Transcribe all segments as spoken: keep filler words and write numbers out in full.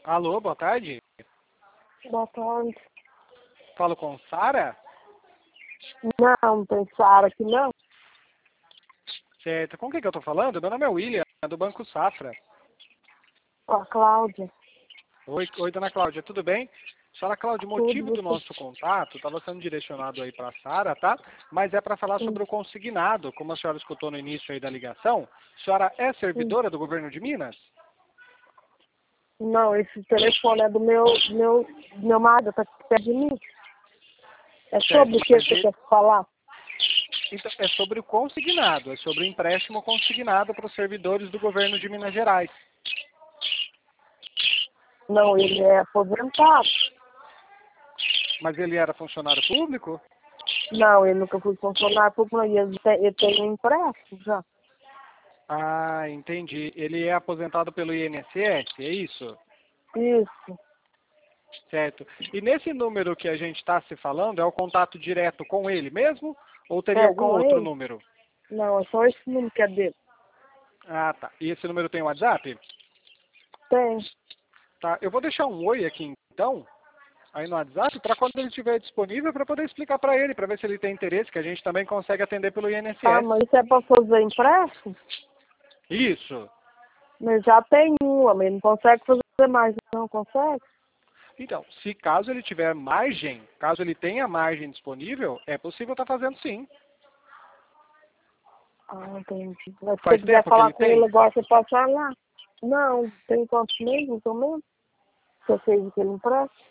Alô, boa tarde. Boa tarde. Falo com Sara? Não, não tem Sara aqui não. Certo. Com quem que eu tô falando? Meu nome é William, do Banco Safra. Ó, a Cláudia. Oi, oi, dona Cláudia, tudo bem? Senhora Cláudia, o motivo Tudo do você. nosso contato estava sendo direcionado aí para a Sara, tá? Mas é para falar Sim, sobre o consignado, como a senhora escutou no início aí da ligação. A senhora é sim. servidora do governo de Minas? Não, esse telefone é do meu, meu, meu marido, tá aqui perto de mim. É Certo, sobre o que mas você ele- quer falar? então, é sobre o consignado, é sobre o empréstimo consignado para os servidores do governo de Minas Gerais. Não, ele é aposentado. Mas ele era funcionário público? Não, ele nunca foi funcionário público, não. Ele tem, ele tem um empréstimo já. Ah, entendi. Ele é aposentado pelo I N S S, é isso? Isso. Certo. E nesse número que a gente está se falando, é o contato direto com ele mesmo? Ou teria É algum com outro ele? número? Não, é só esse número que é dele. Ah, tá. E esse número tem WhatsApp? Tem. Tá. Eu vou deixar um oi aqui então, aí no WhatsApp, para quando ele estiver disponível, para poder explicar para ele, para ver se ele tem interesse, que a gente também consegue atender pelo Ah, I N S S. mas isso é para fazer empréstimo? Isso. Mas já tem uma, mas ele não consegue fazer mais, não consegue? Então, se caso ele tiver margem, caso ele tenha margem disponível, é possível estar fazendo sim. Ah, entendi. Mas se você Faz quiser tempo que falar ele com ele tem? agora, você pode falar. Não, tem quantos meses, mais ou menos? Você fez aquele empréstimo?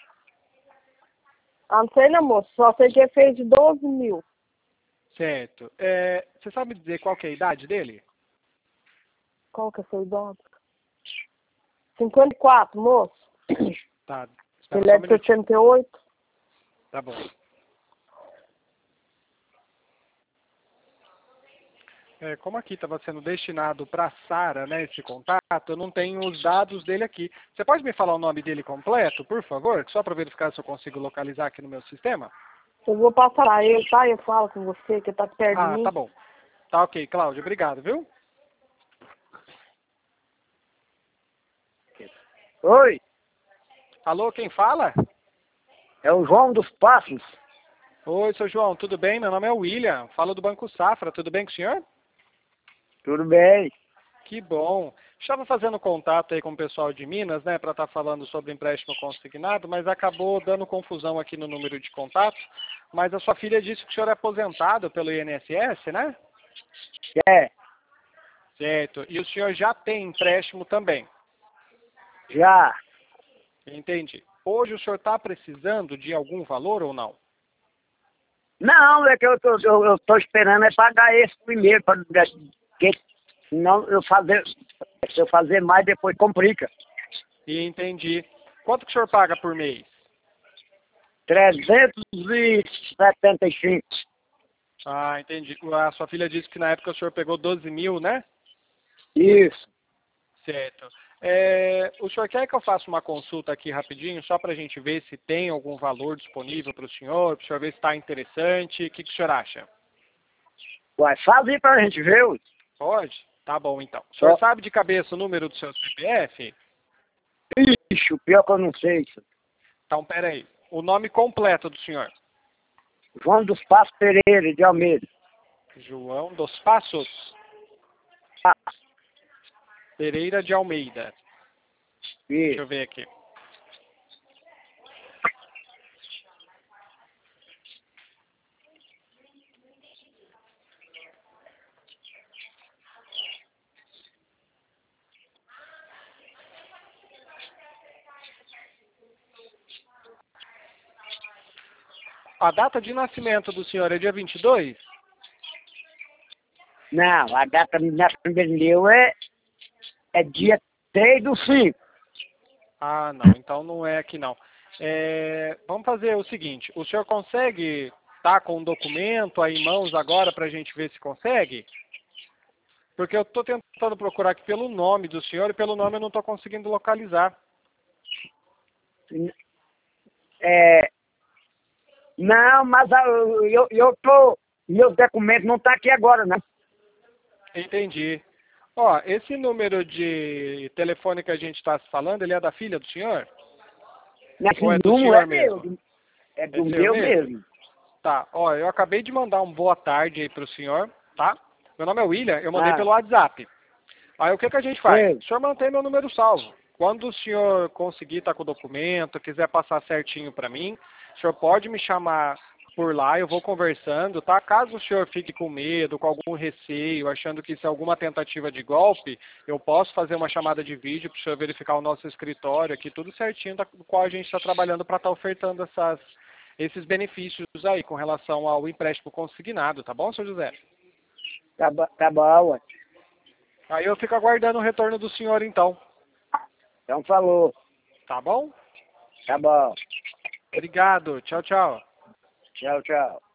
Ah, não sei não, moço. Só sei que ele fez de doze mil. Certo. É, você sabe dizer qual que é a idade dele? Qual que é a sua idade? cinquenta e quatro, moço. Tá. Espera Ele só é um de minutinho. sessenta e oito. Tá bom. É, como aqui estava sendo destinado para a Sara, né, esse contato, eu não tenho os dados dele aqui. Você pode me falar o nome dele completo, por favor? Só para verificar se eu consigo localizar aqui no meu sistema? Eu vou passar pra ele, tá? Eu falo com você, que tá perto de Ah, tá mim. bom. Tá ok, Cláudio. Obrigado, viu? Oi, Alô, quem fala? é o João dos Passos. Oi, seu João, tudo bem? Meu nome é William, falo do Banco Safra, tudo bem com o senhor? Tudo bem? Que bom. Estava fazendo contato aí com o pessoal de Minas, né, para estar falando sobre empréstimo consignado, mas acabou dando confusão aqui no número de contato. Mas a sua filha disse que o senhor é aposentado pelo I N S S, né? É, Certo. E o senhor já tem empréstimo também. já. Entendi. Hoje o senhor está precisando de algum valor ou não? Não, é que eu tô, eu, eu tô esperando é pagar esse primeiro, para que senão eu fazer, se eu fazer mais depois complica. E entendi. Quanto que o senhor paga por mês? trezentos e setenta e cinco. Ah, entendi. A sua filha disse que na época o senhor pegou doze mil, né? Isso. Certo. É, o senhor quer que eu faça uma consulta aqui rapidinho, só para a gente ver se tem algum valor disponível para o senhor, para o senhor ver se está interessante? O que, que o senhor acha? Uai, faz aí pra gente ver, ué. Pode? Tá bom, então. O senhor Ó, sabe de cabeça o número do seu C P F? ixi, o pior que eu não sei. Isso. Então, peraí. O nome completo do senhor? João dos Passos Pereira de Almeida. João dos Passos Ah, Pereira de Almeida. Deixa eu isso. ver aqui. A data de nascimento do senhor é dia vinte e dois? Não, a data de nascimento meu é, é dia três do cinco. Ah, não. Então não é aqui não. É, vamos fazer o seguinte. O senhor consegue estar com um documento aí em mãos agora para a gente ver se consegue? Porque eu estou tentando procurar aqui pelo nome do senhor e pelo nome eu não estou conseguindo localizar. É, não, mas ah, eu, eu tô. Meus documentos não tá aqui agora, não. Entendi. Ó, esse número de telefone que a gente está falando, ele é da filha do senhor? Esse Ou é do número senhor é mesmo? meu. É É do seu meu mesmo? mesmo. Tá, ó, eu acabei de mandar um boa tarde aí pro senhor, tá? Meu nome é William, eu mandei Ah, pelo WhatsApp. Aí o que que a gente faz? sei. O senhor mantém meu número salvo. Quando o senhor conseguir estar com o documento, quiser passar certinho para mim, o senhor pode me chamar por lá, eu vou conversando, tá? Caso o senhor fique com medo, com algum receio, achando que isso é alguma tentativa de golpe, eu posso fazer uma chamada de vídeo para o senhor verificar o nosso escritório aqui, tudo certinho, da qual a gente está trabalhando para estar ofertando essas, esses benefícios aí com relação ao empréstimo consignado, tá bom, senhor José? Tá, bo- tá bom, ué. Aí eu fico aguardando o retorno do senhor então, Então falou. tá bom? Tá bom. Obrigado, tchau, tchau. Tchau, tchau.